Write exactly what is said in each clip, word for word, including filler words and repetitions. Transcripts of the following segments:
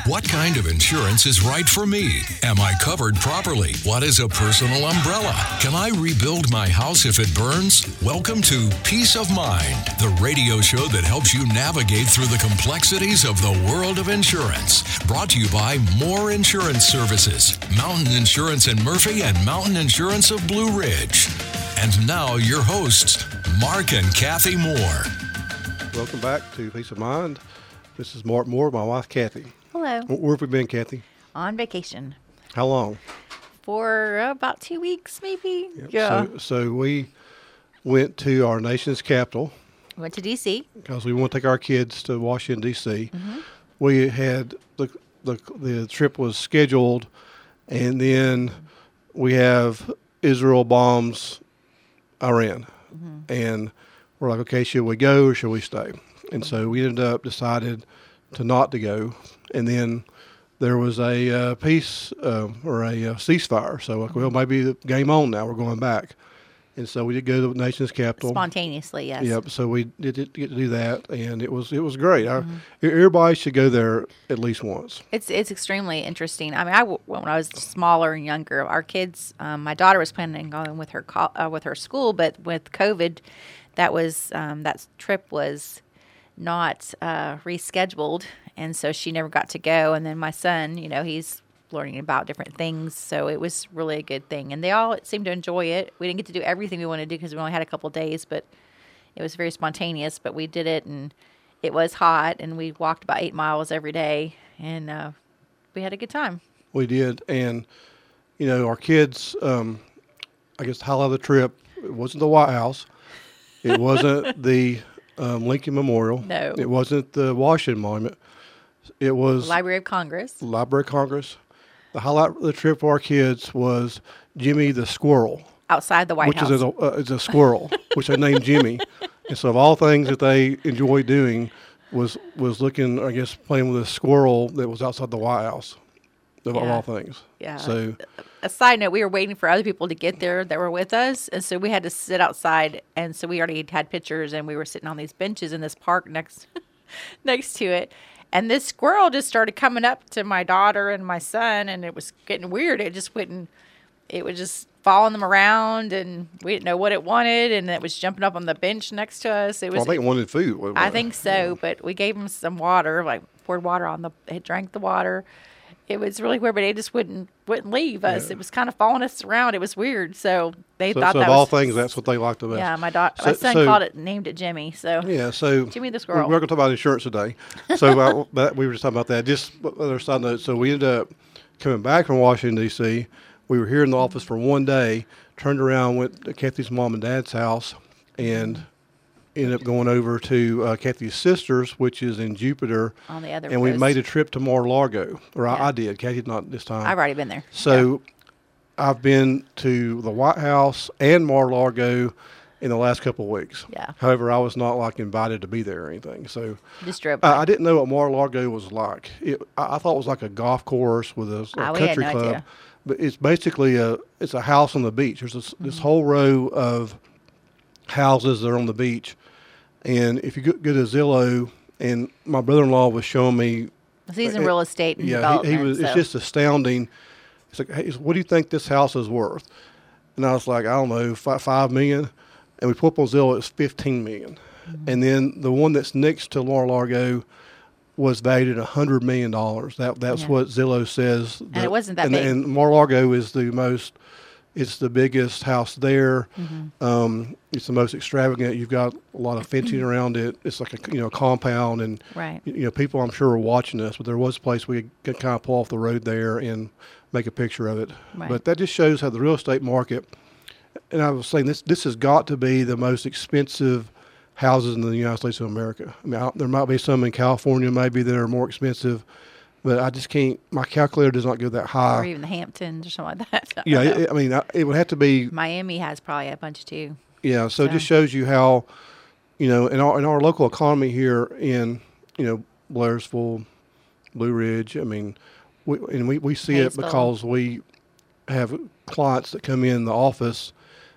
What kind of insurance is right for me? Am I covered properly? What is a personal umbrella? Can I rebuild my house if it burns? Welcome to Peace of Mind, the radio show that helps you navigate through the complexities of the world of insurance. Brought to you by Moore Insurance Services, Mountain Insurance in Murphy, and Mountain Insurance of Blue Ridge. And now your hosts, Mark and Kathy Moore. Welcome back to Peace of Mind. This is Mark Moore, my wife Kathy. Hello. Where have we been, Kathy? On vacation. How long? For uh, about two weeks, maybe. Yep. Yeah. So, so we went to our nation's capital. Went to D C Because we want to take our kids to Washington, D C Mm-hmm. We had, the, the the trip was scheduled, and then we have Israel bombs Iran. Mm-hmm. And we're like, okay, should we go or should we stay? And so we ended up decided to not to go. And then there was a uh, peace uh, or a uh, ceasefire. So, like, well, maybe the game on now. We're going back. And so we did go to the nation's capital. Spontaneously, yes. Yep. So we did get to do that, and it was it was great. Mm-hmm. I, everybody should go there at least once. It's it's extremely interesting. I mean, I when I was smaller and younger, our kids, um, my daughter was planning on going with her co- uh, with her school, but with COVID, that was um, that trip was not uh, rescheduled, and so she never got to go. And then my son, you know, he's learning about different things, so it was really a good thing. And they all seemed to enjoy it. We didn't get to do everything we wanted to do because we only had a couple of days, but it was very spontaneous. But we did it, and it was hot, and we walked about eight miles every day, and uh, we had a good time. We did, and you know, our kids. Um, I guess the highlight of the trip, it wasn't the White House, it wasn't the Um, Lincoln Memorial. No. It wasn't the Washington Monument. It was Library of Congress. Library of Congress. The highlight of the trip for our kids was Jimmy the Squirrel. Outside the White which House. Which is, a, uh, is a squirrel, which they named Jimmy. And so of all things that they enjoy doing was was looking, I guess, playing with a squirrel that was outside the White House, of Yeah. all things. Yeah. So a side note, we were waiting for other people to get there that were with us, and so we had to sit outside, and so we already had pictures, and we were sitting on these benches in this park next next to it, and this squirrel just started coming up to my daughter and my son, and it was getting weird. It just wouldn't, it was just following them around, and we didn't know what it wanted, and it was jumping up on the bench next to us. It was, well, I think it wanted food. wasn't I it? think so, but we gave him some water, like poured water on the, it drank the water. It was really weird, but it just wouldn't wouldn't leave us. Yeah. It was kind of following us around. It was weird. So they So, thought so that of all was, things, that's what they liked the best. yeah. My daughter, So- my son so- called it, named it Jimmy. So Yeah, so Jimmy the we're, squirrel. we're going to talk about insurance today. So uh, that, we were just talking about that. Just other side note. So we ended up coming back from Washington D C. We were here in the office for one day. Turned around, went to Kathy's mom and dad's house, and ended up going over to uh, Kathy's sister's, which is in Jupiter. On the other and we coast. made a trip to Mar-a-Lago, or Yeah. I, I did. Kathy did not this time. I've already been there. So I've been to the White House and Mar-a-Lago in the last couple of weeks. Yeah. However, I was not like invited to be there or anything. So Just drove I, by. I didn't know what Mar-a-Lago was like. It, I, I thought it was like a golf course with a, a Ah, we had country no club. idea. But it's basically a it's a house on the beach. There's this, this whole row of houses that are on the beach. And if you go, go to Zillow, and my brother-in-law was showing me He's in it- real estate and yeah, development. he, he was. so. It's just astounding. It's like, hey, what do you think this house is worth? And I was like, I don't know, five, five million. And we put up on Zillow, it's fifteen million. Mm-hmm. And then the one that's next to Mar-a-Lago was valued at a hundred million dollars. That that's Yeah. what Zillow says. And it wasn't that and, big. And Mar-a-Lago is the most. It's the biggest house there. Mm-hmm. Um, it's the most extravagant. You've got a lot of fencing around it. It's like a you know compound, and Right. you know people I'm sure are watching us. But there was a place we could kind of pull off the road there and make a picture of it. Right. But that just shows how the real estate market. And I was saying this this has got to be the most expensive houses in the United States of America. I mean, I, there might be some in California maybe that are more expensive, but I just can't. My calculator does not go that high. Or even the Hamptons or something like that. I Yeah, don't know. it, I mean, I, it would have to be. Miami has probably a bunch too. Yeah, so it So- just shows you how, you know, in our in our local economy here in, you know, Blairsville, Blue Ridge. I mean, we, and we, we see it Hayesville. because we have clients that come in the office,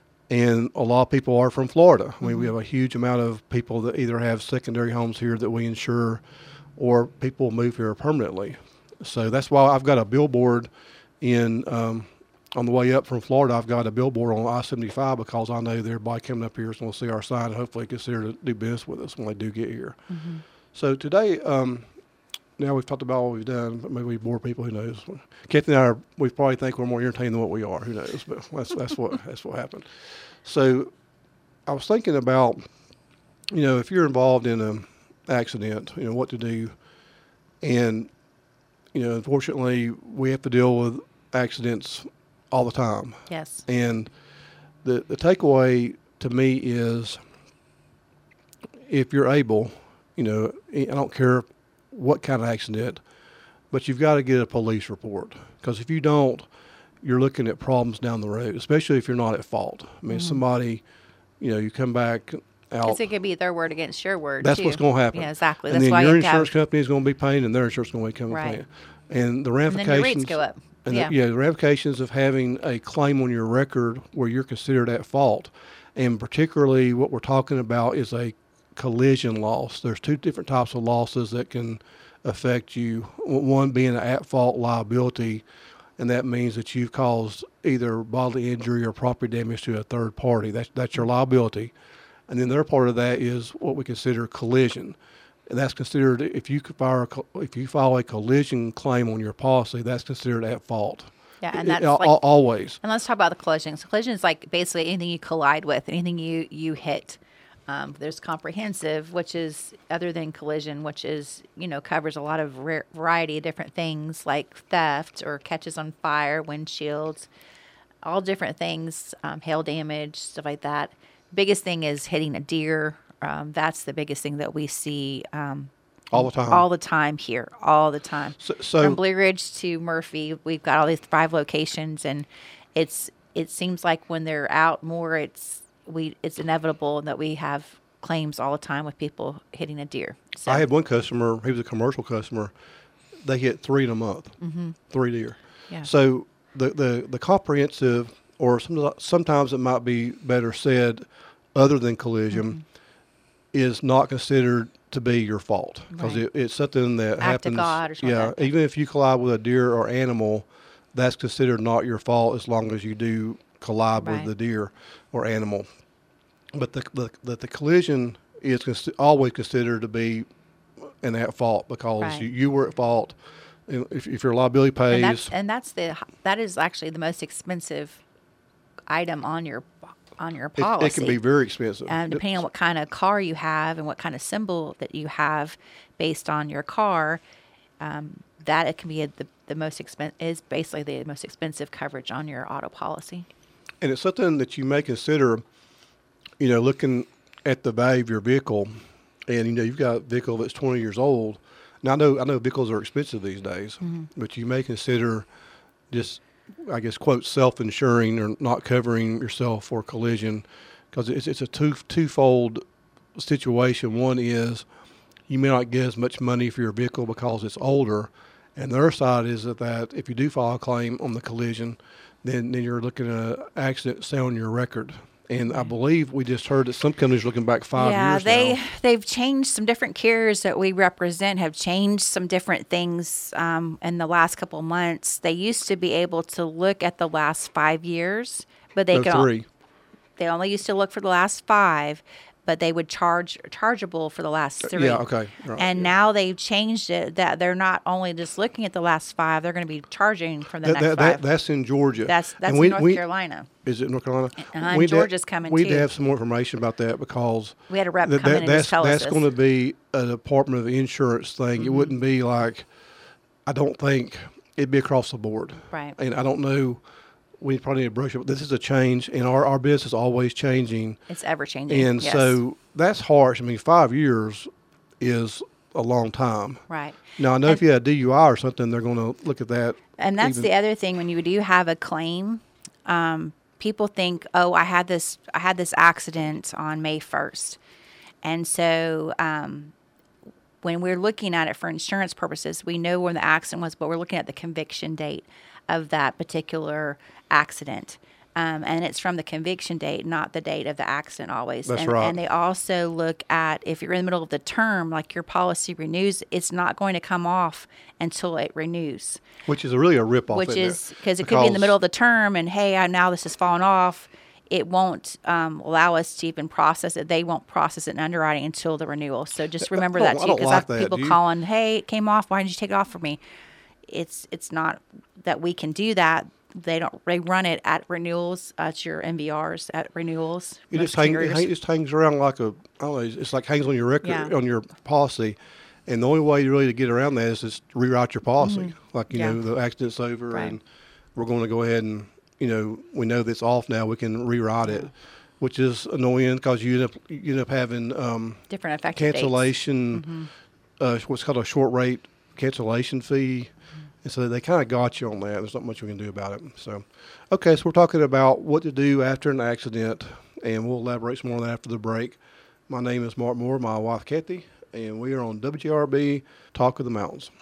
and a lot of people are from Florida. I mean, we have a huge amount of people that either have secondary homes here that we insure, or people move here permanently. So that's why I've got a billboard in um, on the way up from Florida. I've got a billboard on I seventy-five because I know that everybody coming up here is going to see our sign and hopefully consider to do business with us when they do get here. Mm-hmm. So today, um, now we've talked about what we've done, but maybe we bore people. Who knows? Kathy and I, are, we probably think we're more entertaining than what we are. Who knows? But that's that's what that's what happened. So I was thinking about, you know, if you're involved in an accident, you know, what to do. And, you know, unfortunately, we have to deal with accidents all the time. Yes. And the the takeaway to me is, if you're able, you know, I don't care what kind of accident, but you've got to get a police report. Because if you don't, you're looking at problems down the road, especially if you're not at fault. I mean, mm-hmm. somebody, you know, you come back out. Because it could be their word against your word, That's too. what's going to happen. Yeah, exactly. And That's then why your you have insurance to have, company is going to be paying, and their insurance is going to come right. and paying. And the ramifications. And then your rates go up. And yeah. The, yeah, the ramifications of having a claim on your record where you're considered at fault. And particularly what we're talking about is a collision loss. There's two different types of losses that can affect you. One being an at-fault liability, and that means that you've caused either bodily injury or property damage to a third party. That's, that's your liability. And then the other part of that is what we consider collision. And that's considered, if you file a, if you file a collision claim on your policy, that's considered at fault. Yeah, and that's it, like, always. And let's talk about the collision. So collision is like basically anything you collide with, anything you, you hit. Um, there's comprehensive, which is other than collision, which is, you know, covers a lot of rare, variety of different things like theft or catches on fire, windshields, all different things, um, hail damage, stuff like that. Biggest thing is hitting a deer. Um, that's the biggest thing that we see um, all the time. All the time here, all the time. So, so from Blue Ridge to Murphy, we've got all these five locations, and it's it seems like when they're out more, it's we it's inevitable that we have claims all the time with people hitting a deer. So. I had one customer; he was a commercial customer. They hit three in a month, mm-hmm. three deer. Yeah. So the the the comprehensive, or some, sometimes it might be better said, other than collision. Mm-hmm. is not considered to be your fault because right. it, it's something that Act happens. Of God or something yeah, like that. Even if you collide with a deer or animal, that's considered not your fault as long as you do collide right. with the deer or animal. But the the, the, the collision is cons- always considered to be an at fault because right. you, you were at fault. If, if your liability pays, and that's, and that's the that is actually the most expensive item on your. on your policy. It, it can be very expensive. And depending on what kind of car you have and what kind of symbol that you have based on your car, um, that it can be a, the, the most expen- is basically the most expensive coverage on your auto policy. And it's something that you may consider, you know, looking at the value of your vehicle. And, you know, you've got a vehicle that's twenty years old. Now, I know, I know vehicles are expensive these days, mm-hmm. but you may consider just, I guess, quote, self-insuring or not covering yourself for collision because it's, it's a two, twofold situation. One is you may not get as much money for your vehicle because it's older. And the other side is that, that if you do file a claim on the collision, then, then you're looking at an accident say on your record. And I believe we just heard that some companies are looking back five yeah, years they, now. they've changed some different carriers that we represent have changed some different things um, in the last couple of months. They used to be able to look at the last five years, but they no, could three. They only used to look for the last five, but they would charge chargeable for the last three. Yeah, okay. Right, and yeah. now they've changed it that they're not only just looking at the last five, they're going to be charging for the that, next that, five. That, that's in Georgia. That's that's and in we, North we, Carolina. Is it North Carolina? Uh, We'd Georgia's ha- coming we'd too. We'd have some more information about that because we had a rep th- come that, in and that's, just tell us that's this. going to be a Department of Insurance thing. Mm-hmm. It wouldn't be like, I don't think it'd be across the board. Right. And I don't know. We probably need to brush up. This is a change, and our, our business is always changing. It's ever changing. And yes. so that's harsh. I mean, five years is a long time. Right. Now, I know and, if you had a D U I or something, they're going to look at that. And that's even. the other thing. When you do have a claim, um, people think, oh, I had this I had this accident on May first. And so um, when we're looking at it for insurance purposes, we know when the accident was, but we're looking at the conviction date of that particular accident. Um, and it's from the conviction date, not the date of the accident always. That's and, right. And they also look at if you're in the middle of the term, like your policy renews, it's not going to come off until it renews. Which is a really a rip-off. Which isn't is, it? because it could be in the middle of the term and, hey, I, now this has fallen off. It won't um, allow us to even process it. They won't process it in underwriting until the renewal. So just remember I that don't- I too, don't because like I have that. people Do you? calling, hey, it came off. Why didn't you take it off for me? It's it's not that we can do that. They don't. They run it at renewals, at your M V Rs at renewals. It most just, hang, it carriers. hang- just hangs around like a, I don't know, it's like hangs on your record, Yeah. on your policy. And the only way really to get around that is just rewrite your policy. Like, you Yeah. know, the accident's over Right. and we're going to go ahead and, you know, we know that's off now, we can rewrite it, which is annoying because you end up, you end up having um, Different effective cancellation, Mm-hmm. uh, what's called a short rate cancellation fee. Mm-hmm. And so they kind of got you on that. There's not much we can do about it. So, okay, so we're talking about what to do after an accident, and we'll elaborate some more on that after the break. My name is Mark Moore, my wife Kathy, and we are on W G R B Talk of the Mountains.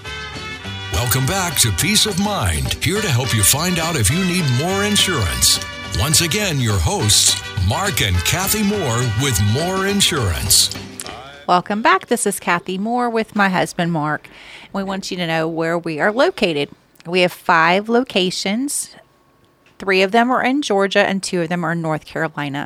Welcome back to Peace of Mind, here to help you find out if you need more insurance. Once again, your hosts, Mark and Kathy Moore with More Insurance. Welcome back. This is Kathy Moore with my husband, Mark. We want you to know where we are located. We have five locations. Three of them are in Georgia and two of them are in North Carolina.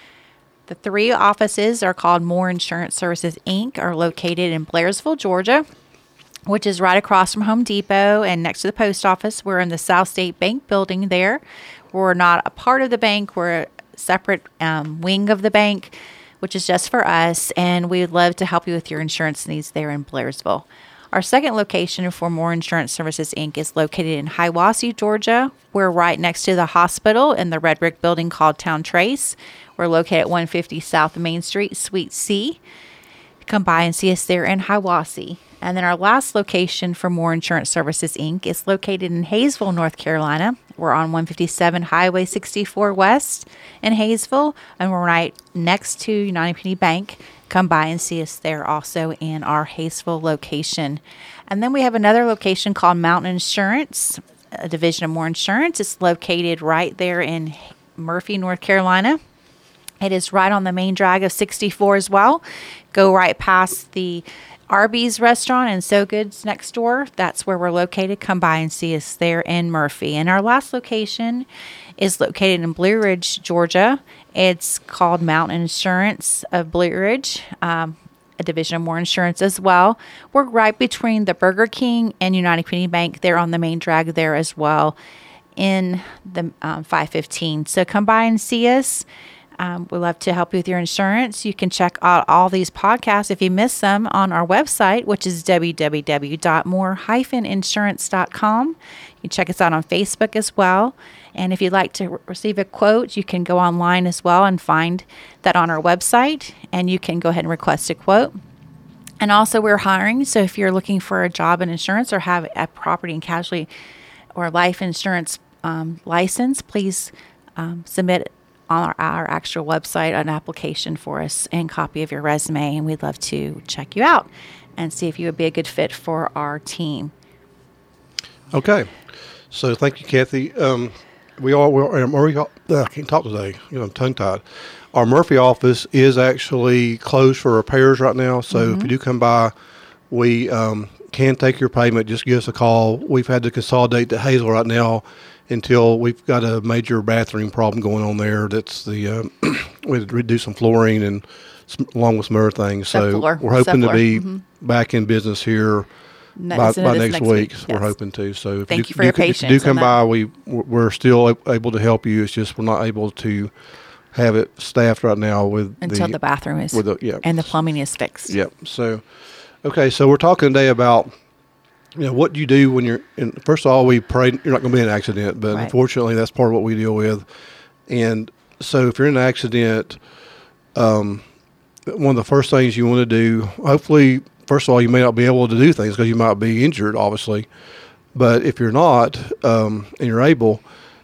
The three offices are called More Insurance Services, Incorporated, are located in Blairsville, Georgia, which is right across from Home Depot and next to the post office. We're in the South State Bank building there. We're not a part of the bank. We're a separate um, wing of the bank, which is just for us, and we would love to help you with your insurance needs there in Blairsville. Our second location for More Insurance Services, Incorporated is located in Hiwassee, Georgia. We're right next to the hospital in the red brick building called Town Trace. We're located at one fifty South Main Street, Suite C. Come by and see us there in Hiwassee. And then our last location for More Insurance Services, Incorporated is located in Hayesville, North Carolina. We're on one fifty-seven Highway sixty-four West in Hayesville, and we're right next to United Penny Bank. Come by and see us there also in our Hayesville location. And then we have another location called Mountain Insurance, a division of More Insurance. It's located right there in Murphy, North Carolina. It is right on the main drag of sixty-four as well. Go right past the Arby's restaurant and So Goods next door. That's where we're located. Come by and see us there in Murphy. And our last location is located in Blue Ridge, Georgia. It's called Mountain Insurance of Blue Ridge, um, a division of More Insurance as well. We're right between the Burger King and United Penny Bank. They're on the main drag there as well in the um, five fifteen. So come by and see us. Um, we'd love to help you with your insurance. You can check out all these podcasts if you miss them on our website, which is w w w dot more dash insurance dot com. You can check us out on Facebook as well. And if you'd like to re- receive a quote, you can go online as well and find that on our website. And you can go ahead and request a quote. And also, we're hiring. So if you're looking for a job in insurance or have a property and casualty or life insurance um, license, please um, submit on our, our actual website an application for us and copy of your resume, and we'd love to check you out and see if you would be a good fit for our team. Okay. So thank you, Kathy. Um, we are, we're, we're, uh, I can't talk today. You know, I'm tongue-tied. Our Murphy office is actually closed for repairs right now. So mm-hmm. if you do come by, we um, can take your payment. Just give us a call. We've had to consolidate to Hazel right now until we've got a major bathroom problem going on there. That's the, um, we had to do some flooring and some, along with some other things. So Subfloor. we're hoping Subfloor. to be mm-hmm. back in business here No, by, so by this next, next week. week. We're Yes. hoping to. So if Thank you, you for do, your if you patience do come on by, that. we, we're still able to help you. It's just we're not able to have it staffed right now with Until the, the bathroom is with the, yeah. and the plumbing is fixed. Yep. So, okay. So we're talking today about, you know, what do you do when you're in, first of all, we pray you're not going to be in an accident, but Right. unfortunately that's part of what we deal with. And so if you're in an accident, um, one of the first things you want to do, hopefully, first of all, you may not be able to do things because you might be injured, obviously. But if you're not, um, and you're able,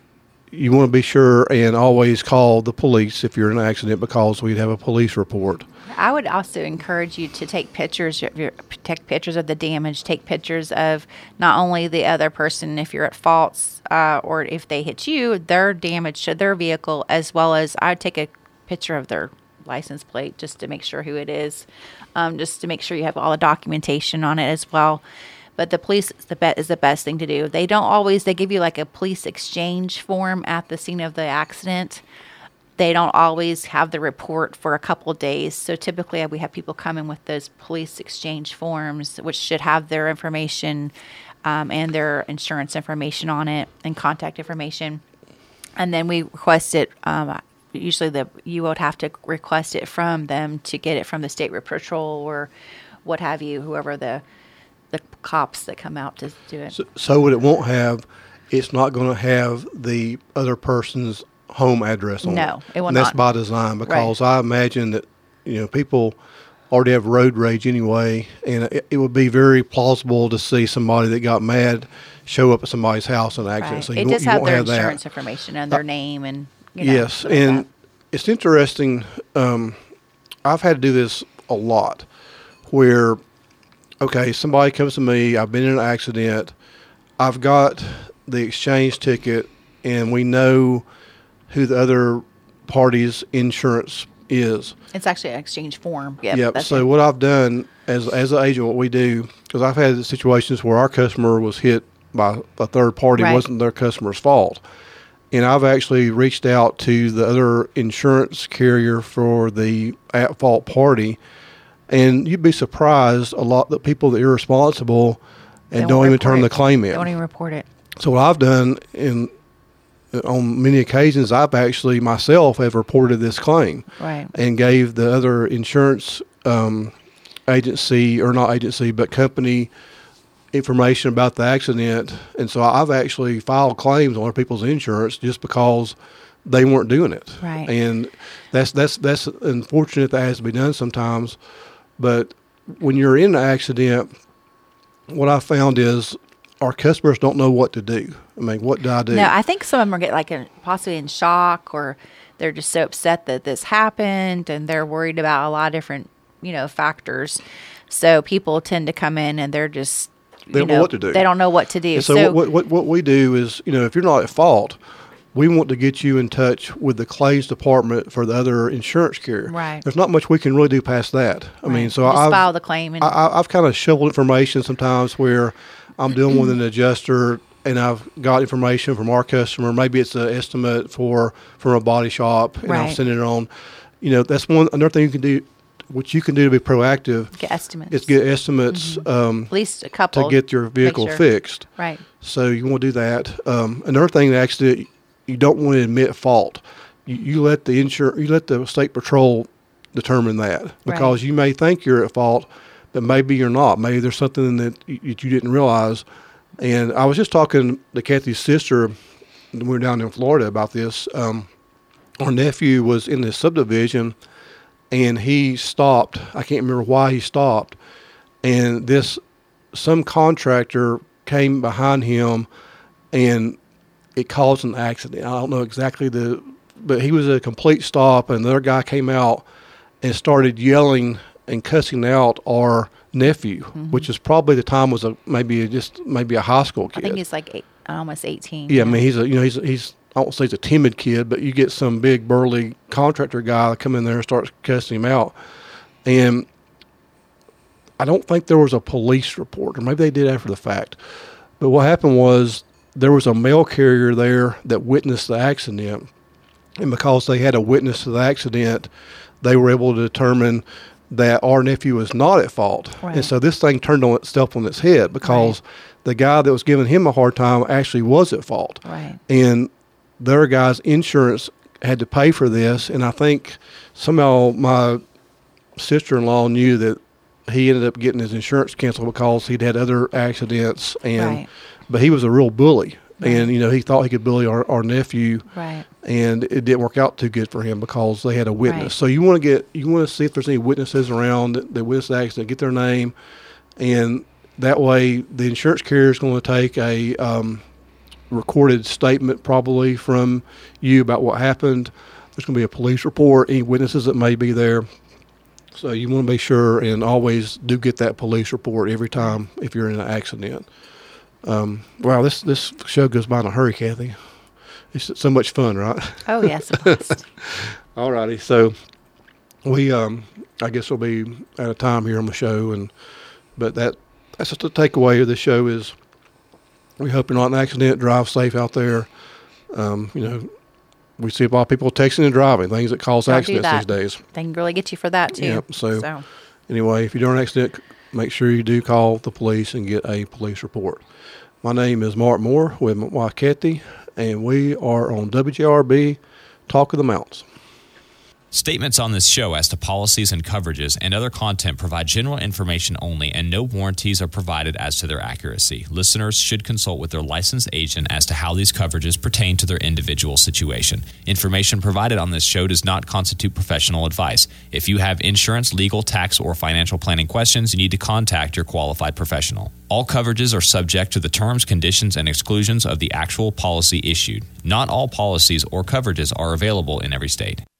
you want to be sure and always call the police if you're in an accident, because we'd have a police report. I would also encourage you to take pictures of your, take pictures of the damage, take pictures of not only the other person if you're at fault, uh, or if they hit you, their damage to their vehicle, as well as I'd take a picture of their license plate just to make sure who it is, um, just to make sure you have all the documentation on it as well. But the police is the, be- is the best thing to do. They don't always, they give you like a police exchange form at the scene of the accident. They don't always have the report for a couple of days. So typically we have people come in with those police exchange forms, which should have their information um, and their insurance information on it and contact information. And then we request it. Um, usually the you would have to request it from them to get it from the State Road Patrol or what have you, whoever the the cops that come out to do it. So, so what it won't have, it's not going to have the other person's home address on it. No, it will and that's not. by design, because right. I imagine that, you know, people already have road rage anyway, and it, it would be very plausible to see somebody that got mad show up at somebody's house in an accident. Right. So you it won't, does you have won't their have insurance that. information and their uh, name and you know, yes, like and that. It's interesting. Um, I've had to do this a lot, where okay, somebody comes to me, I've been in an accident, I've got the exchange ticket, and we know who the other party's insurance is. It's actually an exchange form. Yep. Yep. That's So it. what I've done as as an agent, what we do, because I've had situations where our customer was hit by a third party, Right. wasn't their customer's fault. And I've actually reached out to the other insurance carrier for the at-fault party, and you'd be surprised a lot that people that are irresponsible and They don't won't even report turn it. the claim in. Don't even report it. So what I've done in on many occasions, I've actually myself have reported this claim, Right. and gave the other insurance um, agency, or not agency, but company information about the accident. And so I've actually filed claims on other people's insurance just because they weren't doing it. Right. And that's that's that's unfortunate that has to be done sometimes. But when you're in an accident, what I found is our customers don't know what to do. I mean, what do I do? No, I think some of them are get like in, possibly in shock, or they're just so upset that this happened, and they're worried about a lot of different, you know, factors. So people tend to come in and they're just, They you don't know know, what to do. They don't know what to do. And so so what, what what we do is, you know, if you're not at fault, we want to get you in touch with the claims department for the other insurance carrier. Right. There's not much we can really do past that. I mean, Right. so Just I've, file the claim and- I, I- I've kind of shoveled information sometimes where I'm dealing with an adjuster and I've got information from our customer. Maybe it's an estimate for from a body shop, and I'm Right. sending it on. You know, that's one another thing you can do. What you can do to be proactive get estimates. is get estimates um, At least a couple to get your Make vehicle sure. fixed. Right. So you want to do that. Um, another thing, that actually, you don't want to admit fault. You, you let the insur- you let the state patrol determine that, because Right. you may think you're at fault, but maybe you're not. Maybe there's something that you, that you didn't realize. And I was just talking to Kathy's sister when we were down in Florida about this. Um, our nephew was in this subdivision, and he stopped. I can't remember why he stopped. And this, some contractor came behind him, and it caused an accident. I don't know exactly the, but he was at a complete stop, and the other guy came out and started yelling and cussing out our nephew, Mm-hmm. which is probably the time was a maybe a, just maybe a high school I kid. think he's like eight, almost eighteen. Yeah, I mean he's a you know he's he's I won't say he's a timid kid, but you get some big burly contractor guy to come in there and start cussing him out, and I don't think there was a police report, or maybe they did after the fact. But what happened was there was a mail carrier there that witnessed the accident, and because they had a witness to the accident, they were able to determine that our nephew was not at fault. Right. And so this thing turned on itself on its head, because Right. the guy that was giving him a hard time actually was at fault. Right. And the other guy's insurance had to pay for this, and I think somehow my sister-in-law knew that he ended up getting his insurance canceled because he'd had other accidents, and Right. but he was a real bully. Right. And, you know, he thought he could bully our, our nephew, Right. and it didn't work out too good for him because they had a witness. Right. So you want to get, you want to see if there's any witnesses around that, that witnessed the accident, get their name, and that way the insurance carrier is going to take a um, recorded statement probably from you about what happened. There's going to be a police report, any witnesses that may be there. So you want to be sure and always do get that police report every time if you're in an accident. Um, wow, this, this show goes by in a hurry, Kathy. It's so much fun, right? Oh, yes, it was. All righty. So we, um, I guess we'll be out of time here on the show. and But that that's just the takeaway of the show is we hope you're not in an accident. Drive safe out there. Um, you know, we see a lot of people texting and driving, things that cause Don't accidents these days. They can really get you for that, too. Yep. So, so anyway, if you're doing an accident, make sure you do call the police and get a police report. My name is Mark Moore with my wife, Kathy, and we are on W J R B, Talk of the Mountains. Statements on this show as to policies and coverages and other content provide general information only, and no warranties are provided as to their accuracy. Listeners should consult with their licensed agent as to how these coverages pertain to their individual situation. Information provided on this show does not constitute professional advice. If you have insurance, legal, tax, or financial planning questions, you need to contact your qualified professional. All coverages are subject to the terms, conditions, and exclusions of the actual policy issued. Not all policies or coverages are available in every state.